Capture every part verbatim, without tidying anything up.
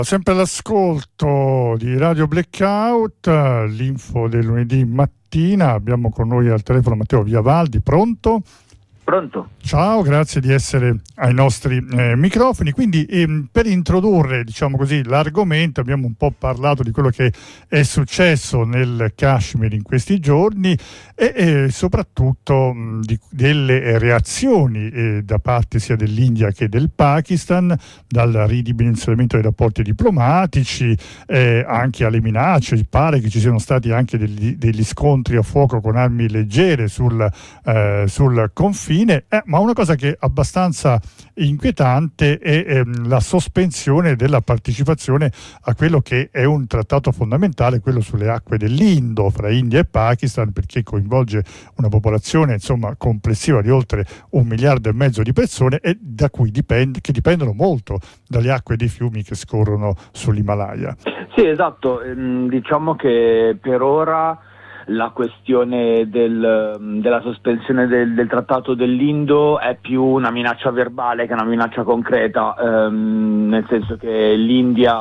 Sempre all'ascolto di Radio Blackout, l'info del lunedì mattina. Abbiamo con noi al telefono Matteo Viavaldi. Pronto? Pronto. Ciao, grazie di essere ai nostri eh, microfoni. Quindi ehm, per introdurre, diciamo così, l'argomento, abbiamo un po' parlato di quello che è successo nel Kashmir in questi giorni e, e soprattutto mh, di, delle reazioni eh, da parte sia dell'India che del Pakistan, dal ridimensionamento dei rapporti diplomatici eh, anche alle minacce. Pare che ci siano stati anche degli, degli scontri a fuoco con armi leggere sul, eh, sul confine. Eh, ma una cosa che è abbastanza inquietante è ehm, la sospensione della partecipazione a quello che è un trattato fondamentale, quello sulle acque dell'Indo fra India e Pakistan, perché coinvolge una popolazione insomma complessiva di oltre un miliardo e mezzo di persone e da cui dipende, che dipendono molto dalle acque dei fiumi che scorrono sull'Himalaya. Sì, esatto, ehm, diciamo che per ora la questione del, della sospensione del, del trattato dell'Indo è più una minaccia verbale che una minaccia concreta, ehm, nel senso che l'India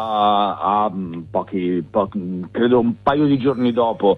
ha pochi, pochi credo un paio di giorni dopo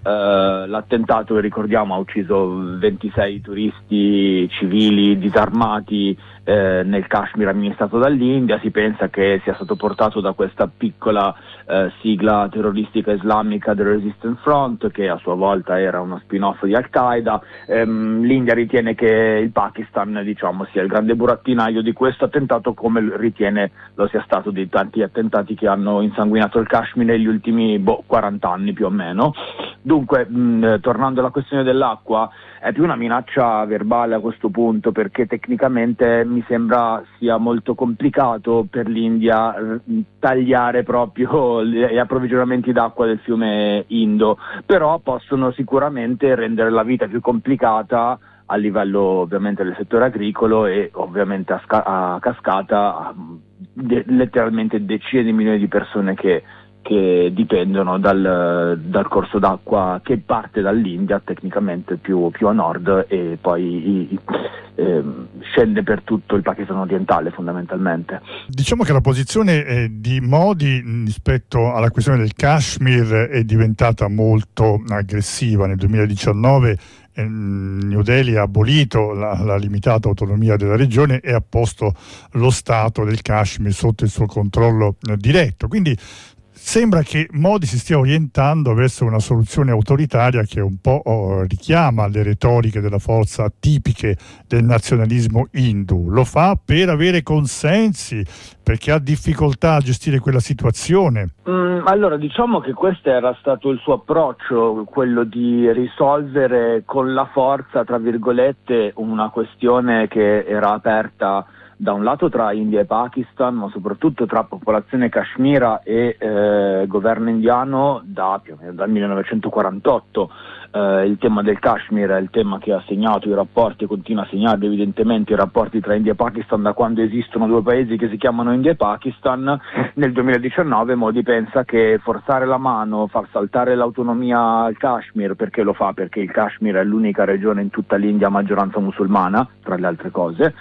eh, l'attentato che ricordiamo ha ucciso ventisei turisti civili disarmati eh, nel Kashmir amministrato dall'India. Si pensa che sia stato portato da questa piccola eh, sigla terroristica islamica The Resistance Front, che a sua volta era uno spin-off di Al-Qaeda. Ehm, L'India ritiene che il Pakistan, diciamo, sia il grande burattinaio di questo attentato, come ritiene lo sia stato di tanti attentati che hanno insanguinato il Kashmir negli ultimi boh, quaranta anni più o meno. Dunque, mh, tornando alla questione dell'acqua, è più una minaccia verbale a questo punto, perché tecnicamente mi sembra sia molto complicato per l'India r- tagliare proprio gli approvvigionamenti d'acqua del fiume Indo, però possono sicuramente rendere la vita più complicata a livello ovviamente del settore agricolo e ovviamente a, sca- a cascata a de- letteralmente decine di milioni di persone che che dipendono dal, dal corso d'acqua che parte dall'India tecnicamente più, più a nord e poi i, eh, scende per tutto il Pakistan orientale fondamentalmente. Diciamo che la posizione eh, di Modi rispetto alla questione del Kashmir è diventata molto aggressiva. Nel duemiladiciannove eh, New Delhi ha abolito la, la limitata autonomia della regione e ha posto lo Stato del Kashmir sotto il suo controllo eh, diretto. Quindi sembra che Modi si stia orientando verso una soluzione autoritaria che un po' oh, richiama le retoriche della forza tipiche del nazionalismo hindu. Lo fa per avere consensi, perché ha difficoltà a gestire quella situazione. Mm, allora, diciamo che questo era stato il suo approccio, quello di risolvere con la forza, tra virgolette, una questione che era aperta da un lato tra India e Pakistan, ma soprattutto tra popolazione kashmira e eh, governo indiano da più o meno dal millenovecentoquarantotto. Eh, il tema del Kashmir è il tema che ha segnato i rapporti e continua a segnare evidentemente i rapporti tra India e Pakistan da quando esistono due paesi che si chiamano India e Pakistan. Nel duemiladiciannove Modi pensa che forzare la mano, far saltare l'autonomia al Kashmir, perché lo fa? Perché il Kashmir è l'unica regione in tutta l'India a maggioranza musulmana, tra le altre cose,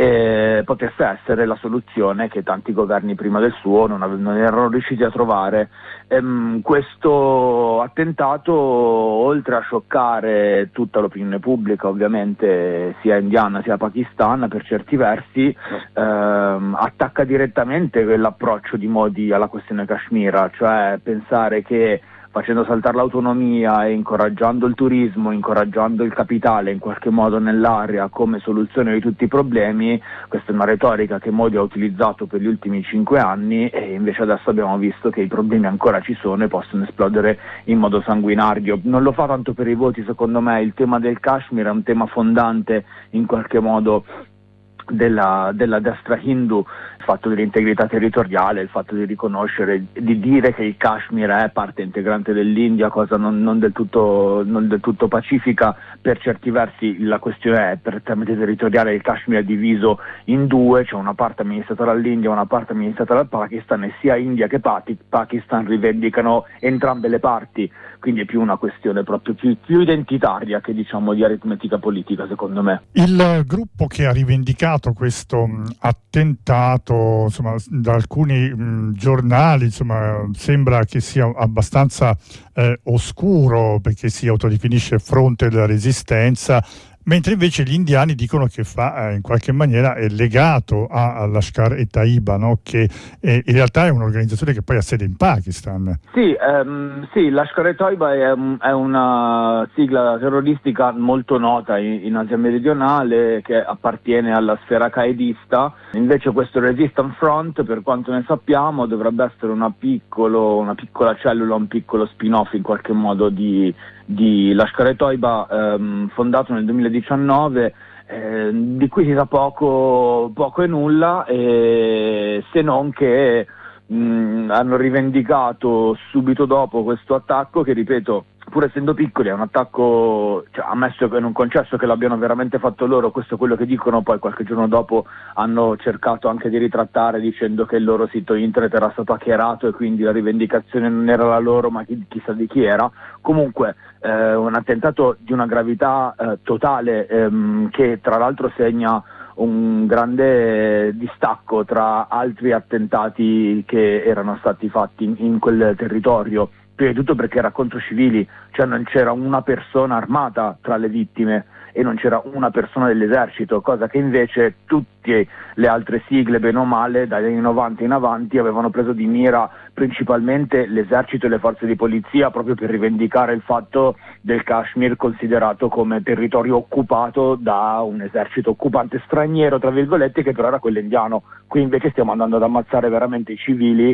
e potesse essere la soluzione che tanti governi prima del suo non, ave- non erano riusciti a trovare. Ehm, questo attentato, oltre a scioccare tutta l'opinione pubblica, ovviamente sia indiana sia pakistana per certi versi, ehm, attacca direttamente quell'approccio di Modi alla questione kashmira, cioè pensare che facendo saltare l'autonomia e incoraggiando il turismo, incoraggiando il capitale in qualche modo nell'area come soluzione di tutti i problemi. Questa è una retorica che Modi ha utilizzato per gli ultimi cinque anni e invece adesso abbiamo visto che i problemi ancora ci sono e possono esplodere in modo sanguinario. Non lo fa tanto per i voti, secondo me. Il tema del Kashmir è un tema fondante in qualche modo Della, della destra hindu, il fatto dell'integrità territoriale, il fatto di riconoscere, di dire che il Kashmir è parte integrante dell'India, cosa non, non, del tutto, non del tutto pacifica. Per certi versi la questione è prettamente territoriale, il Kashmir è diviso in due, c'è una parte amministrata dall'India e una parte amministrata dal Pakistan, e sia India che Pakistan rivendicano entrambe le parti, quindi è più una questione proprio più, più identitaria che diciamo di aritmetica politica, secondo me. Il gruppo che ha rivendicato questo attentato letto insomma, da alcuni mh, giornali, insomma, sembra che sia abbastanza eh, oscuro, perché si autodefinisce fronte della resistenza, mentre invece gli indiani dicono che fa eh, in qualche maniera è legato a, a Lashkar-e-Taiba, no? Che eh, in realtà è un'organizzazione che poi ha sede in Pakistan. Sì, ehm, sì, Lashkar-e-Taiba è, è una sigla terroristica molto nota in, in Asia meridionale, che appartiene alla sfera qaedista. Invece questo Resistance Front, per quanto ne sappiamo, dovrebbe essere una, piccolo, una piccola cellula, un piccolo spin-off in qualche modo di di Lashkar-e-Taiba, ehm, fondato nel duemiladiciannove, eh, di cui si sa poco, poco e nulla, eh, se non che mh, hanno rivendicato subito dopo questo attacco, che ripeto, pur essendo piccoli è un attacco, cioè, ammesso che non concesso che l'abbiano veramente fatto loro, questo è quello che dicono, poi qualche giorno dopo hanno cercato anche di ritrattare dicendo che il loro sito internet era stato hackerato e quindi la rivendicazione non era la loro ma chi, chissà di chi era. Comunque eh, un attentato di una gravità eh, totale, ehm, che tra l'altro segna un grande distacco tra altri attentati che erano stati fatti in, in quel territorio. Prima di tutto perché era contro civili, cioè non c'era una persona armata tra le vittime e non c'era una persona dell'esercito, cosa che invece tutte le altre sigle, bene o male, dagli anni novanta in avanti avevano preso di mira principalmente l'esercito e le forze di polizia, proprio per rivendicare il fatto del Kashmir considerato come territorio occupato da un esercito occupante straniero, tra virgolette, che però era quello indiano. Qui invece stiamo andando ad ammazzare veramente i civili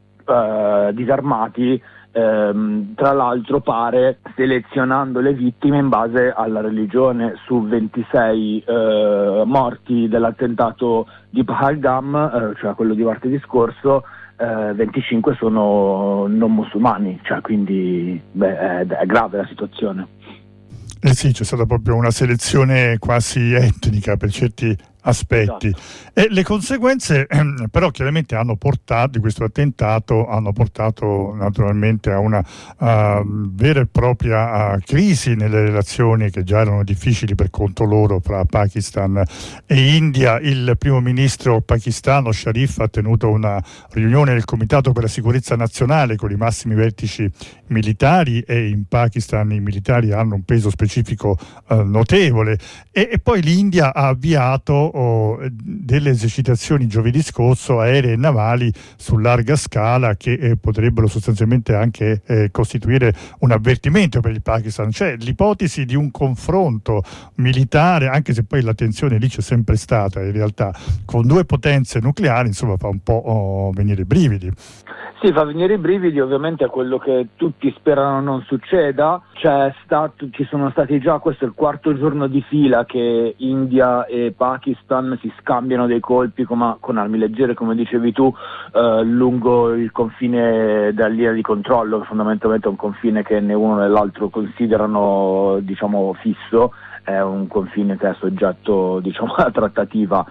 eh, disarmati, Ehm, tra l'altro pare selezionando le vittime in base alla religione. Su ventisei eh, morti dell'attentato di Pahalgam, eh, cioè quello di martedì scorso, eh, venticinque sono non musulmani, cioè quindi beh, è, è grave la situazione. Eh sì, c'è stata proprio una selezione quasi etnica per certi aspetti. Esatto. E le conseguenze ehm, però chiaramente hanno portato, di questo attentato hanno portato naturalmente a una uh, vera e propria uh, crisi nelle relazioni che già erano difficili per conto loro fra Pakistan e India. Il primo ministro pakistano Sharif ha tenuto una riunione del Comitato per la Sicurezza Nazionale con i massimi vertici militari, e in Pakistan i militari hanno un peso specifico uh, notevole, e, e poi l'India ha avviato oh, delle esercitazioni giovedì scorso aeree e navali su larga scala che eh, potrebbero sostanzialmente anche eh, costituire un avvertimento per il Pakistan. Cioè l'ipotesi di un confronto militare, anche se poi la tensione lì c'è sempre stata in realtà, con due potenze nucleari, insomma fa un po' oh, venire i brividi. Sì, fa venire i brividi, ovviamente è quello che tutti sperano non succeda. C'è stato, ci sono stati già, questo è il quarto giorno di fila che India e Pakistan si scambiano dei colpi con, con armi leggere, come dicevi tu, eh, lungo il confine della linea di controllo, che fondamentalmente è un confine che né uno né l'altro considerano, diciamo, fisso, è un confine che è soggetto, diciamo, alla trattativa.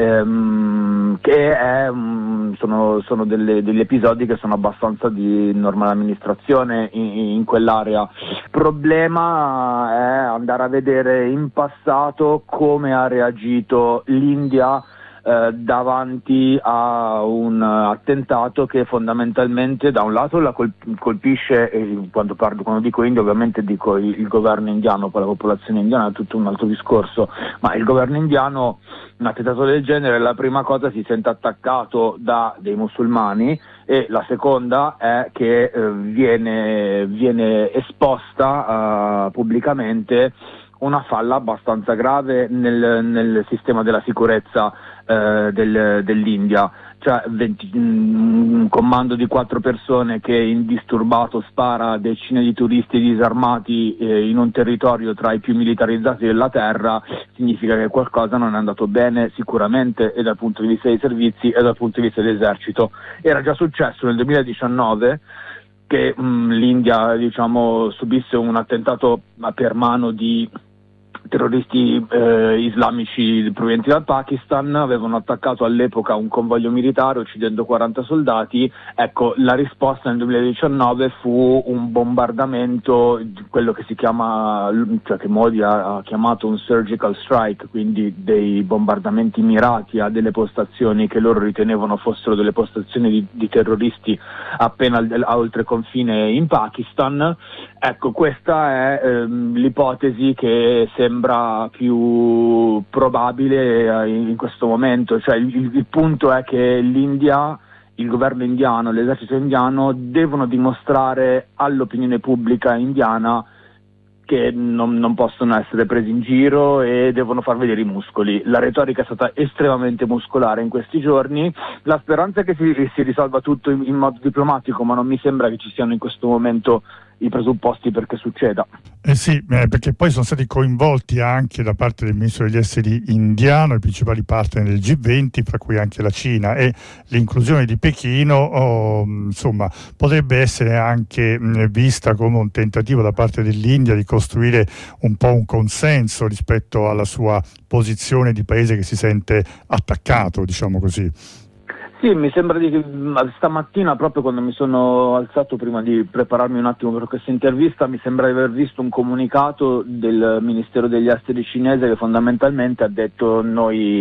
Ehm, che è, um, sono, sono delle, degli episodi che sono abbastanza di normale amministrazione in, in quell'area. Il problema è andare a vedere in passato come ha reagito l'India eh, davanti a un attentato che fondamentalmente da un lato la colp- colpisce, e quando parlo, quando dico India ovviamente dico il, il governo indiano, poi la popolazione indiana è tutto un altro discorso, ma il governo indiano, un attentato del genere, la prima cosa si sente attaccato da dei musulmani, e la seconda è che eh, viene, viene esposta uh, pubblicamente una falla abbastanza grave nel, nel sistema della sicurezza eh, del, dell'India. Cioè venti, un comando di quattro persone che indisturbato spara a decine di turisti disarmati eh, in un territorio tra i più militarizzati della terra, significa che qualcosa non è andato bene sicuramente, e dal punto di vista dei servizi e dal punto di vista dell'esercito. Era già successo nel duemiladiciannove che mh, l'India, diciamo, subisse un attentato per mano di terroristi eh, islamici provenienti dal Pakistan, avevano attaccato all'epoca un convoglio militare uccidendo quaranta soldati. Ecco, la risposta nel duemiladiciannove fu un bombardamento, quello che si chiama, cioè che Modi ha, ha chiamato un surgical strike, quindi dei bombardamenti mirati a delle postazioni che loro ritenevano fossero delle postazioni di, di terroristi appena al, a oltre confine in Pakistan. Ecco, questa è ehm, l'ipotesi che sembra più probabile in, in questo momento. Cioè il, il punto è che l'India, il governo indiano, l'esercito indiano devono dimostrare all'opinione pubblica indiana che non, non possono essere presi in giro e devono far vedere i muscoli. La retorica è stata estremamente muscolare in questi giorni. La speranza è che si, si risolva tutto in, in modo diplomatico, ma non mi sembra che ci siano in questo momento i presupposti perché succeda. Eh sì, eh, perché poi sono stati coinvolti anche da parte del ministro degli esteri indiano i principali partner del G venti, fra cui anche la Cina, e l'inclusione di Pechino oh, insomma potrebbe essere anche mh, vista come un tentativo da parte dell'India di costruire un po' un consenso rispetto alla sua posizione di paese che si sente attaccato, diciamo così. Sì, mi sembra di che stamattina, proprio quando mi sono alzato prima di prepararmi un attimo per questa intervista, mi sembra di aver visto un comunicato del Ministero degli Esteri cinese che fondamentalmente ha detto: noi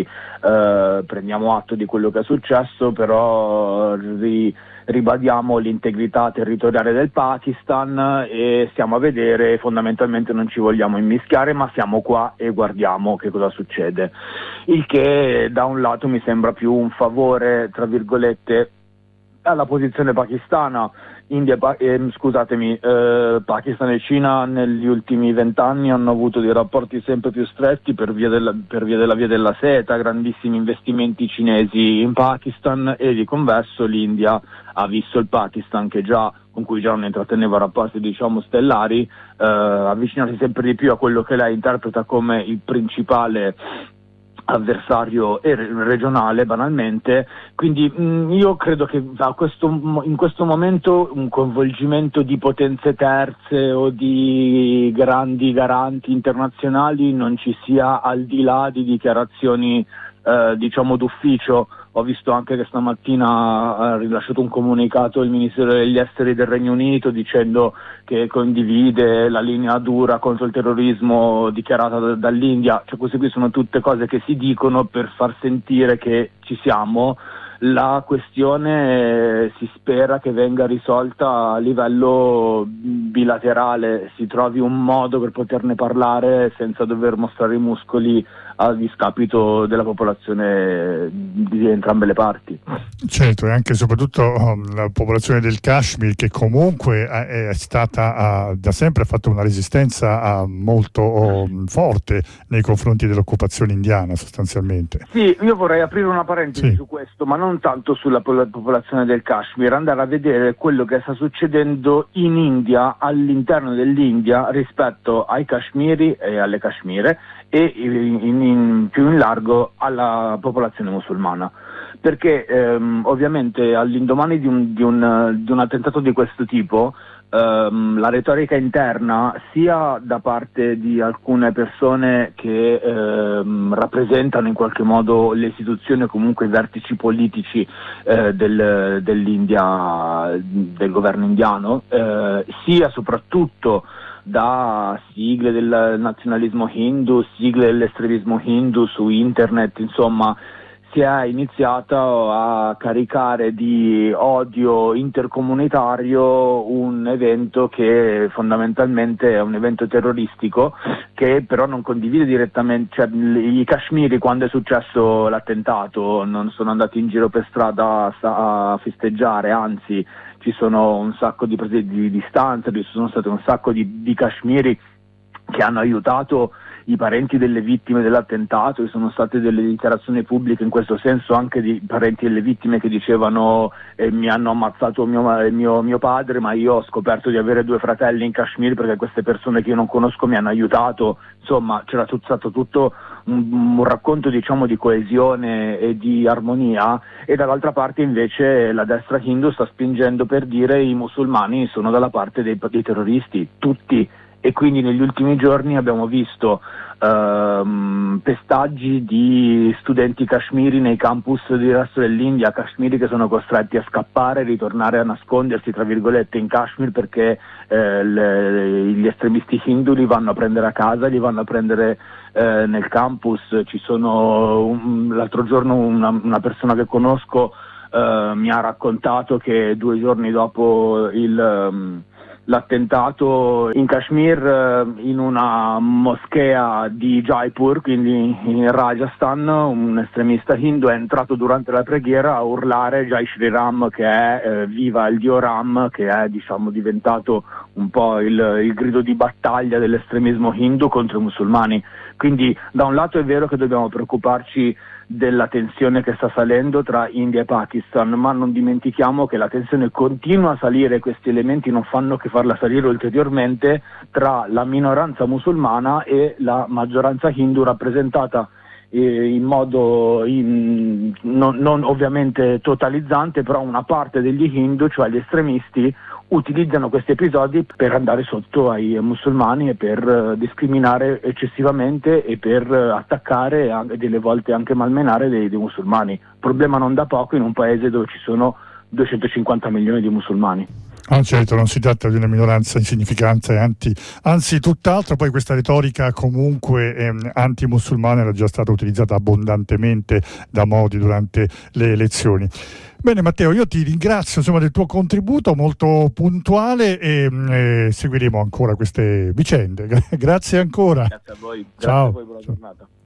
eh, prendiamo atto di quello che è successo, però ri, ribadiamo l'integrità territoriale del Pakistan e stiamo a vedere, fondamentalmente non ci vogliamo immischiare, ma siamo qua e guardiamo che cosa succede. Il che da un lato mi sembra più un favore, tra virgolette, alla posizione pakistana. India, eh, scusatemi, eh, Pakistan e Cina negli ultimi vent'anni hanno avuto dei rapporti sempre più stretti per via della, per via della via della seta, grandissimi investimenti cinesi in Pakistan, e di converso l'India ha visto il Pakistan, che già con cui già non intratteneva rapporti diciamo stellari, eh, avvicinarsi sempre di più a quello che lei interpreta come il principale avversario regionale, banalmente. Quindi mh, io credo che a questo, in questo momento un coinvolgimento di potenze terze o di grandi garanti internazionali non ci sia, al di là di dichiarazioni eh, diciamo d'ufficio. Ho visto anche che stamattina ha rilasciato un comunicato il Ministero degli Esteri del Regno Unito dicendo che condivide la linea dura contro il terrorismo dichiarata d- dall'India. Cioè, queste qui sono tutte cose che si dicono per far sentire che ci siamo. La questione eh, si spera che venga risolta a livello bilaterale, si trovi un modo per poterne parlare senza dover mostrare i muscoli a discapito della popolazione di entrambe le parti. Certo, e anche e soprattutto um, la popolazione del Kashmir, che comunque è, è stata uh, da sempre ha fatto una resistenza uh, molto um, forte nei confronti dell'occupazione indiana, sostanzialmente. Sì, io vorrei aprire una parentesi sì. su questo, ma non tanto sulla po- popolazione del Kashmir, andare a vedere quello che sta succedendo in India, all'interno dell'India, rispetto ai Kashmiri e alle Kashmire, e in, in, in, più in largo alla popolazione musulmana. Perché ehm, ovviamente all'indomani di un, di, un, di un attentato di questo tipo, ehm, la retorica interna, sia da parte di alcune persone che ehm, rappresentano in qualche modo le istituzioni o comunque i vertici politici eh, del, dell'India, del governo indiano, eh, sia soprattutto da sigle del nazionalismo hindu, sigle dell'estremismo hindu su internet, insomma si è iniziato a caricare di odio intercomunitario un evento che fondamentalmente è un evento terroristico, che però non condivide direttamente. Cioè, i Kashmiri, quando è successo l'attentato, non sono andati in giro per strada a, a festeggiare, anzi ci sono un sacco di prese di distanza, ci sono state un sacco di, di Kashmiri che hanno aiutato i parenti delle vittime dell'attentato. Ci sono state delle dichiarazioni pubbliche in questo senso anche di parenti delle vittime che dicevano eh, mi hanno ammazzato mio, mio, mio padre, ma io ho scoperto di avere due fratelli in Kashmir perché queste persone che io non conosco mi hanno aiutato. Insomma, c'era tutto, stato tutto un, un racconto diciamo di coesione e di armonia, e dall'altra parte invece la destra hindu sta spingendo per dire i musulmani sono dalla parte dei, dei terroristi, tutti. e quindi negli ultimi giorni abbiamo visto ehm, pestaggi di studenti kashmiri nei campus del resto dell'India, kashmiri che sono costretti a scappare, ritornare a nascondersi tra virgolette in Kashmir perché eh, le, gli estremisti hindu li vanno a prendere a casa, li vanno a prendere eh, nel campus. Ci sono un, l'altro giorno una, una persona che conosco Uh, mi ha raccontato che due giorni dopo il, um, l'attentato in Kashmir, uh, in una moschea di Jaipur, quindi in Rajasthan, un estremista hindu è entrato durante la preghiera a urlare Jai Shri Ram, che è uh, viva il dio Ram, che è diciamo diventato un po' il, il grido di battaglia dell'estremismo hindu contro i musulmani. Quindi da un lato è vero che dobbiamo preoccuparci della tensione che sta salendo tra India e Pakistan, ma non dimentichiamo che la tensione continua a salire e questi elementi non fanno che farla salire ulteriormente tra la minoranza musulmana e la maggioranza hindu rappresentata eh, in modo in, non, non ovviamente totalizzante, però una parte degli hindu, cioè gli estremisti, utilizzano questi episodi per andare sotto ai musulmani e per uh, discriminare eccessivamente e per uh, attaccare e delle volte anche malmenare dei, dei musulmani. Problema non da poco in un paese dove ci sono duecentocinquanta milioni di musulmani. Ah, certo, non si tratta di una minoranza insignificante, anzi, anzi tutt'altro. Poi questa retorica comunque ehm, anti-musulmana era già stata utilizzata abbondantemente da Modi durante le elezioni. Bene Matteo, io ti ringrazio insomma del tuo contributo molto puntuale e eh, seguiremo ancora queste vicende. Grazie ancora. Grazie a voi. Grazie Ciao. a voi, buona giornata.